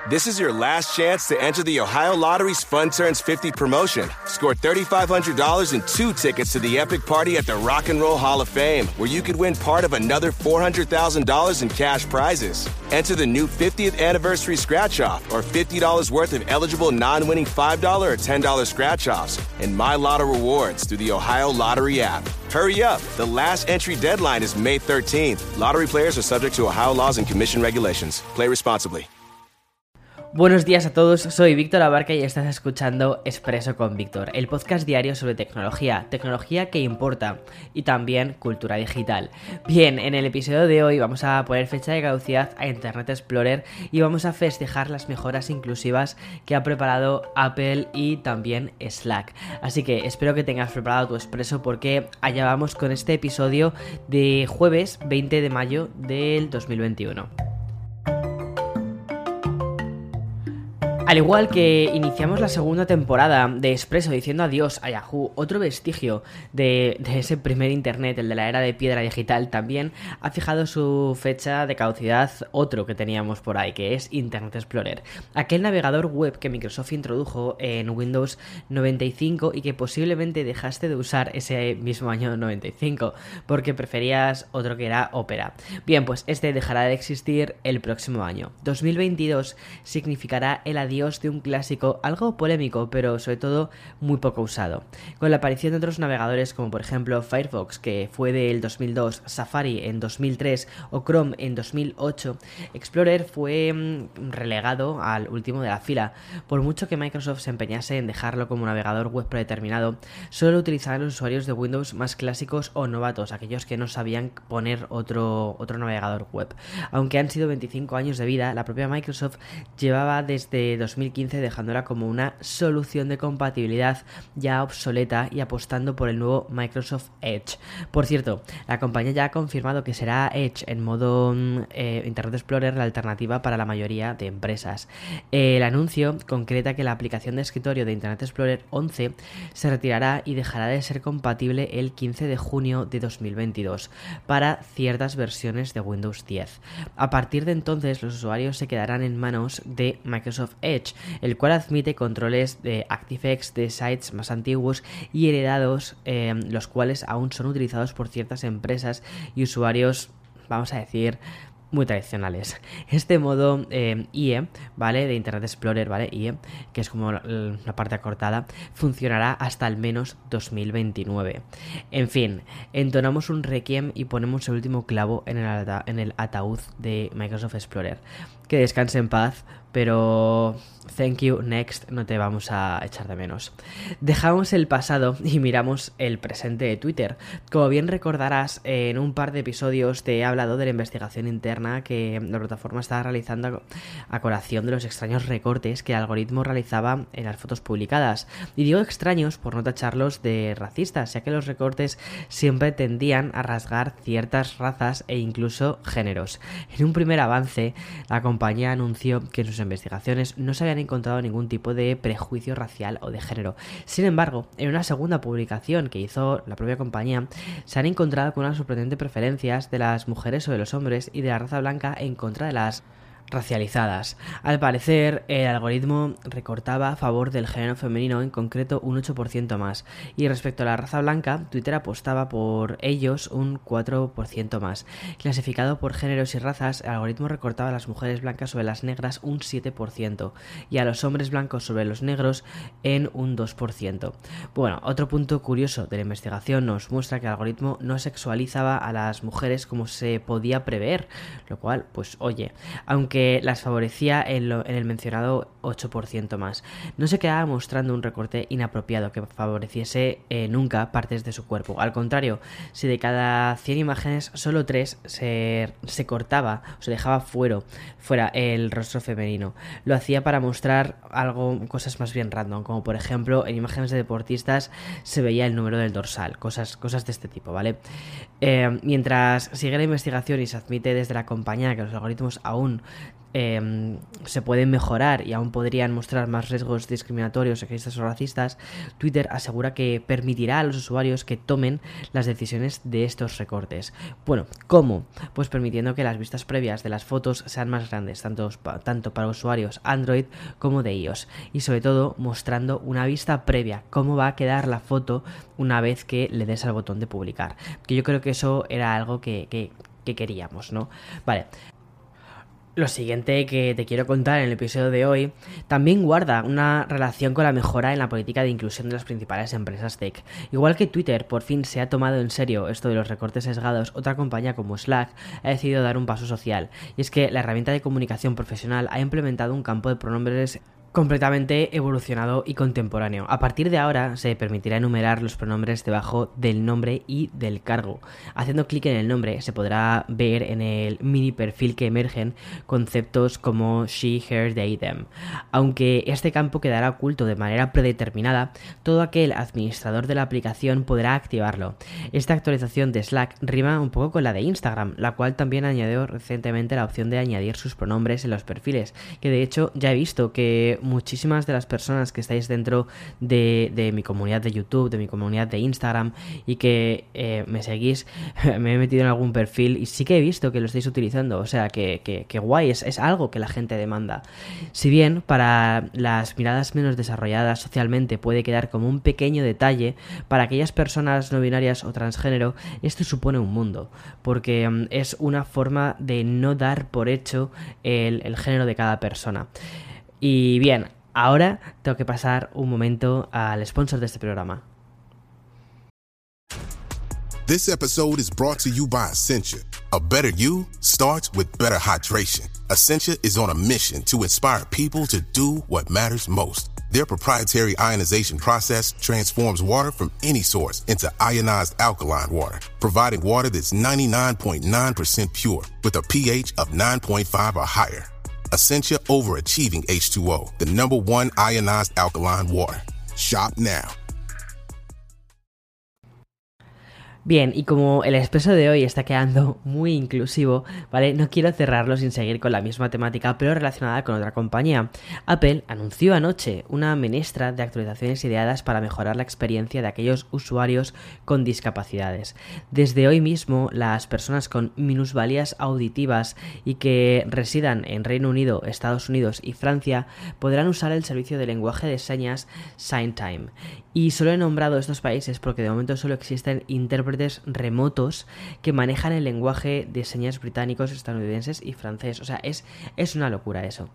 This is your last chance to enter the Ohio Lottery's Fun Turns 50 promotion. Score $3,500 and 2 tickets to the epic party at the Rock and Roll Hall of Fame, where you could win part of another $400,000 in cash prizes. Enter the new 50th anniversary scratch-off or $50 worth of eligible non-winning $5 or $10 scratch-offs and My Lotto rewards through the Ohio Lottery app. Hurry up. The last entry deadline is May 13th. Lottery players are subject to Ohio laws and commission regulations. Play responsibly. Buenos días a todos, soy Víctor Abarca y estás escuchando Expreso con Víctor, el podcast diario sobre tecnología que importa y también cultura digital. Bien, en el episodio de hoy vamos a poner fecha de caducidad a Internet Explorer y vamos a festejar las mejoras inclusivas que ha preparado Apple y también Slack. Así que espero que tengas preparado tu expreso porque allá vamos con este episodio de jueves 20 de mayo del 2021. Al igual que iniciamos la segunda temporada de Expreso diciendo adiós a Yahoo, otro vestigio de ese primer internet, el de la era de piedra digital, también ha fijado su fecha de caducidad otro que teníamos por ahí, que es Internet Explorer. Aquel navegador web que Microsoft introdujo en Windows 95 y que posiblemente dejaste de usar ese mismo año 95 porque preferías otro que era Opera. Bien, pues este dejará de existir el próximo año. 2022 significará el adiós de un clásico algo polémico, pero sobre todo muy poco usado. Con la aparición de otros navegadores como por ejemplo Firefox, que fue del 2002, Safari en 2003 o Chrome en 2008, Explorer fue relegado al último de la fila. Por mucho que Microsoft se empeñase en dejarlo como navegador web predeterminado, solo lo utilizaban los usuarios de Windows más clásicos o novatos, aquellos que no sabían poner otro navegador web. Aunque han sido 25 años de vida, la propia Microsoft llevaba desde 2015 dejándola como una solución de compatibilidad ya obsoleta y apostando por el nuevo Microsoft Edge. Por cierto, la compañía ya ha confirmado que será Edge en modo Internet Explorer la alternativa para la mayoría de empresas. El anuncio concreta que la aplicación de escritorio de Internet Explorer 11 se retirará y dejará de ser compatible el 15 de junio de 2022 para ciertas versiones de Windows 10. A partir de entonces, los usuarios se quedarán en manos de Microsoft Edge, el cual admite controles de ActiveX de sites más antiguos y heredados, los cuales aún son utilizados por ciertas empresas y usuarios, vamos a decir, muy tradicionales. Este modo IE, ¿vale? De Internet Explorer, ¿vale? IE, que es como la parte acortada, funcionará hasta al menos 2029. En fin, entonamos un requiem y ponemos el último clavo en el ataúd de Microsoft Explorer. Que descanse en paz, pero thank you, next, no te vamos a echar de menos. Dejamos el pasado y miramos el presente de Twitter. Como bien recordarás, en un par de episodios te he hablado de la investigación interna que la plataforma estaba realizando a colación de los extraños recortes que el algoritmo realizaba en las fotos publicadas. Y digo extraños por no tacharlos de racistas, ya que los recortes siempre tendían a rasgar ciertas razas e incluso géneros. En un primer avance, la compañía anunció que en sus investigaciones no se habían encontrado ningún tipo de prejuicio racial o de género. Sin embargo, en una segunda publicación que hizo la propia compañía, se han encontrado con unas sorprendentes preferencias de las mujeres sobre los hombres y de la raza blanca en contra de las racializadas. Al parecer, el algoritmo recortaba a favor del género femenino, en concreto un 8% más, y respecto a la raza blanca, Twitter apostaba por ellos un 4% más. Clasificado por géneros y razas, el algoritmo recortaba a las mujeres blancas sobre las negras un 7% y a los hombres blancos sobre los negros en un 2%. Bueno, otro punto curioso de la investigación nos muestra que el algoritmo no sexualizaba a las mujeres como se podía prever, lo cual, pues oye, aunque las favorecía en el mencionado 8% más. No se quedaba mostrando un recorte inapropiado que favoreciese nunca partes de su cuerpo. Al contrario, si de cada 100 imágenes solo 3 se cortaba o se dejaba fuera el rostro femenino, lo hacía para mostrar cosas más bien random, como por ejemplo en imágenes de deportistas se veía el número del dorsal, cosas de este tipo, ¿vale? Mientras sigue la investigación y se admite desde la compañía que los algoritmos aún se pueden mejorar y aún podrían mostrar más riesgos discriminatorios, sexistas o racistas, Twitter asegura que permitirá a los usuarios que tomen las decisiones de estos recortes. Bueno, ¿cómo? Pues permitiendo que las vistas previas de las fotos sean más grandes, tanto para usuarios Android como de iOS, y sobre todo mostrando una vista previa, cómo va a quedar la foto una vez que le des al botón de publicar, que yo creo que eso era algo que queríamos, ¿no? Vale. Lo siguiente que te quiero contar en el episodio de hoy también guarda una relación con la mejora en la política de inclusión de las principales empresas tech. Igual que Twitter por fin se ha tomado en serio esto de los recortes sesgados, otra compañía como Slack ha decidido dar un paso social. Y es que la herramienta de comunicación profesional ha implementado un campo de pronombres completamente evolucionado y contemporáneo. A partir de ahora se permitirá enumerar los pronombres debajo del nombre y del cargo. Haciendo clic en el nombre se podrá ver en el mini perfil que emergen conceptos como she, her, they, them. Aunque este campo quedará oculto de manera predeterminada, todo aquel administrador de la aplicación podrá activarlo. Esta actualización de Slack rima un poco con la de Instagram, la cual también añadió recientemente la opción de añadir sus pronombres en los perfiles, que de hecho ya he visto que muchísimas de las personas que estáis dentro de mi comunidad de YouTube, de mi comunidad de Instagram y que me seguís, me he metido en algún perfil y sí que he visto que lo estáis utilizando, o sea que guay, es algo que la gente demanda. Si bien para las miradas menos desarrolladas socialmente puede quedar como un pequeño detalle, para aquellas personas no binarias o transgénero esto supone un mundo, porque es una forma de no dar por hecho el género de cada persona. Y bien, ahora tengo que pasar un momento al sponsor de este programa. This episode is brought to you by Essentia. A better you starts with better hydration. Essentia is on a mission to inspire people to do what matters most. Their proprietary ionization process transforms water from any source into ionized alkaline water, providing water that's 99.9% pure with a pH of 9.5 or higher. Essentia Overachieving H2O, the #1 ionized alkaline water. Shop now. Bien, y como el expreso de hoy está quedando muy inclusivo, ¿vale? No quiero cerrarlo sin seguir con la misma temática, pero relacionada con otra compañía. Apple anunció anoche una menestra de actualizaciones ideadas para mejorar la experiencia de aquellos usuarios con discapacidades. Desde hoy mismo, las personas con minusvalías auditivas y que residan en Reino Unido, Estados Unidos y Francia podrán usar el servicio de lenguaje de señas SignTime. Y solo he nombrado estos países porque de momento solo existen intérpretes remotos que manejan el lenguaje de señas británicos, estadounidenses y francés. O sea, es una locura eso.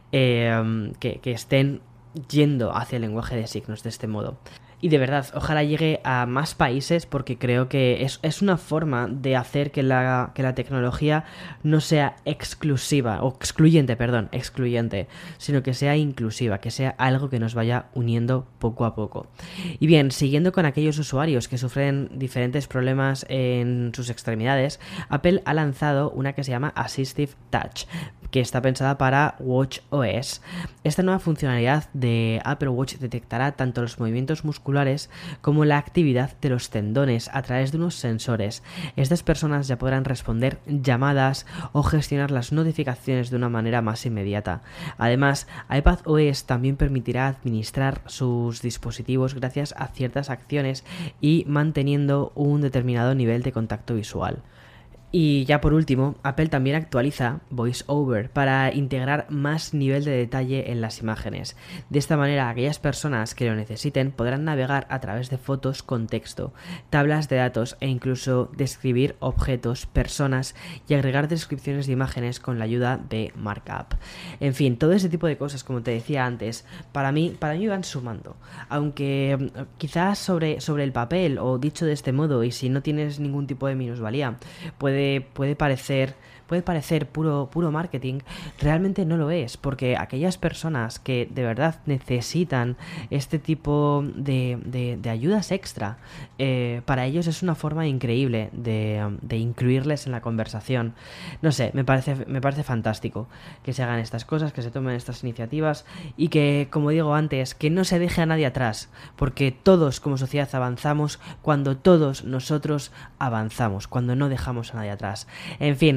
Que estén yendo hacia el lenguaje de signos de este modo. Y de verdad, ojalá llegue a más países porque creo que es una forma de hacer que la tecnología no sea exclusiva, excluyente, sino que sea inclusiva, que sea algo que nos vaya uniendo poco a poco. Y bien, siguiendo con aquellos usuarios que sufren diferentes problemas en sus extremidades, Apple ha lanzado una que se llama Assistive Touch, que está pensada para watchOS. Esta nueva funcionalidad de Apple Watch detectará tanto los movimientos musculares como la actividad de los tendones a través de unos sensores. Estas personas ya podrán responder llamadas o gestionar las notificaciones de una manera más inmediata. Además, iPadOS también permitirá administrar sus dispositivos gracias a ciertas acciones y manteniendo un determinado nivel de contacto visual. Y ya por último, Apple también actualiza VoiceOver para integrar más nivel de detalle en las imágenes. De esta manera, aquellas personas que lo necesiten podrán navegar a través de fotos con texto, tablas de datos e incluso describir objetos, personas y agregar descripciones de imágenes con la ayuda de Markup. En fin, todo ese tipo de cosas, como te decía antes, para mí van sumando. Aunque quizás sobre el papel, o dicho de este modo, y si no tienes ningún tipo de minusvalía, puede parecer puro marketing, realmente no lo es, porque aquellas personas que de verdad necesitan este tipo de ayudas extra, para ellos es una forma increíble de incluirles en la conversación. No sé, me parece fantástico que se hagan estas cosas, que se tomen estas iniciativas y que, como digo antes, que no se deje a nadie atrás, porque todos como sociedad avanzamos cuando todos nosotros avanzamos, cuando no dejamos a nadie atrás. En fin,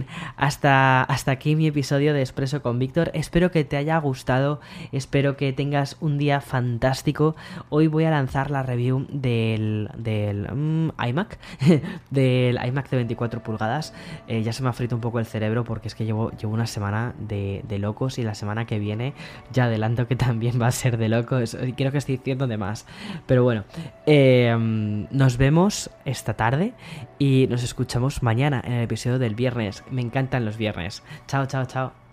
hasta aquí mi episodio de Expreso con Víctor. Espero que te haya gustado, espero que tengas un día fantástico. Hoy voy a lanzar la review del iMac, del iMac de 24 pulgadas. Ya se me ha frito un poco el cerebro porque es que llevo una semana de locos, y la semana que viene ya adelanto que también va a ser de locos. Creo que estoy diciendo de más, pero bueno, nos vemos esta tarde y nos escuchamos mañana en el episodio del viernes. Me encantan los viernes. Chao, chao, chao.